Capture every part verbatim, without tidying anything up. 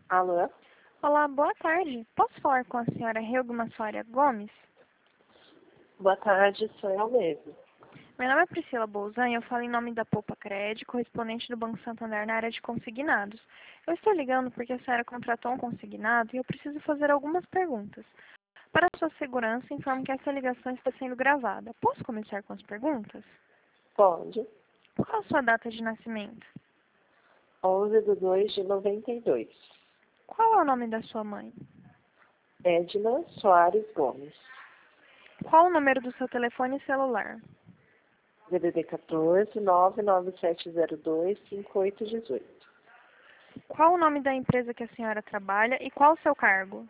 Alô? Olá, boa tarde. Posso falar com a senhora Helgma Soares Gomes? Boa tarde, sou eu mesmo. Meu nome é Priscila Bolzan e eu falo em nome da Poupa Cred, correspondente do Banco Santander na área de consignados. Eu estou ligando porque a senhora contratou um consignado e eu preciso fazer algumas perguntas. Para a sua segurança, informo que essa ligação está sendo gravada. Posso começar com as perguntas? Pode. Qual a sua data de nascimento? onze de dois de noventa e dois. Qual é o nome da sua mãe? Edna Soares Gomes. Qual o número do seu telefone celular? D D D quatorze, nove nove sete zero dois, cinco oito um oito. Qual o nome da empresa que a senhora trabalha e qual o seu cargo?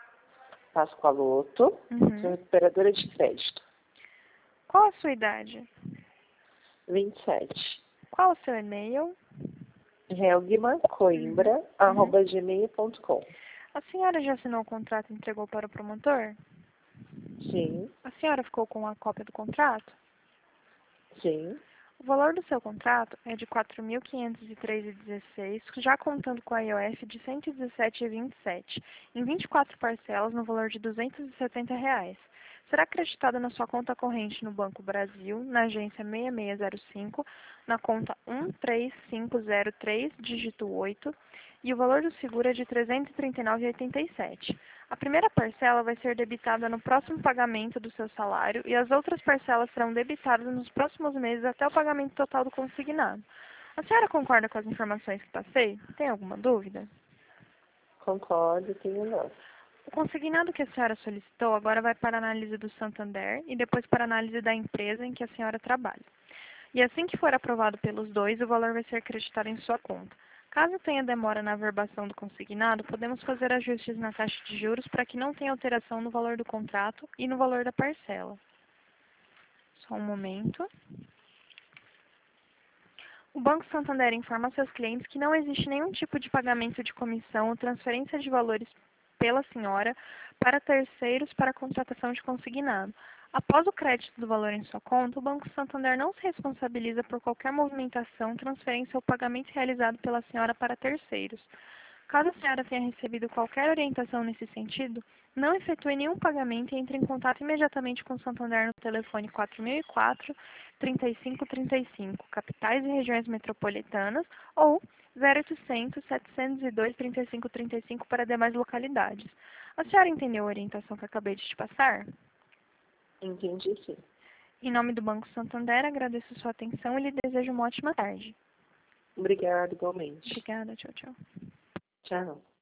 Pascoaloto, Uhum. sou recuperadora de crédito. Qual a sua idade? vinte e sete. Qual o seu e-mail? Helgma Coimbra, Uhum. arroba gmail ponto com. A senhora já assinou o contrato e entregou para o promotor? Sim, A senhora ficou com a cópia do contrato? sim. O valor do seu contrato é de quatro mil quinhentos e três reais e dezesseis centavos, já contando com a I O F de cento e dezessete reais e vinte e sete centavos, em vinte e quatro parcelas no valor de duzentos e setenta reais. Será acreditado na sua conta corrente no Banco Brasil, na agência seis seis zero cinco, na conta um três cinco zero três, dígito oito, e o valor do seguro é de trezentos e trinta e nove reais e oitenta e sete centavos. A primeira parcela vai ser debitada no próximo pagamento do seu salário e as outras parcelas serão debitadas nos próximos meses até o pagamento total do consignado. A senhora concorda com as informações que passei? Tem alguma dúvida? Concordo, tenho não. O consignado que a senhora solicitou agora vai para a análise do Santander e depois para a análise da empresa em que a senhora trabalha. E assim que for aprovado pelos dois, o valor vai ser acreditado em sua conta. Caso tenha demora na averbação do consignado, podemos fazer ajustes na taxa de juros para que não tenha alteração no valor do contrato e no valor da parcela. Só um momento. O Banco Santander informa a seus clientes que não existe nenhum tipo de pagamento de comissão ou transferência de valores pela senhora para terceiros para a contratação de consignado. Após o crédito do valor em sua conta, o Banco Santander não se responsabiliza por qualquer movimentação, transferência ou pagamento realizado pela senhora para terceiros. Caso a senhora tenha recebido qualquer orientação nesse sentido, não efetue nenhum pagamento e entre em contato imediatamente com o Santander no telefone quatro mil e quatro, trinta e cinco trinta e cinco, capitais e regiões metropolitanas, ou zero oitocentos, setecentos e dois, trinta e cinco trinta e cinco para demais localidades. A senhora entendeu a orientação que acabei de te passar? Entendi, sim. Em nome do Banco Santander, agradeço sua atenção e lhe desejo uma ótima tarde. Obrigada, igualmente. Obrigada, tchau, tchau. Tchau.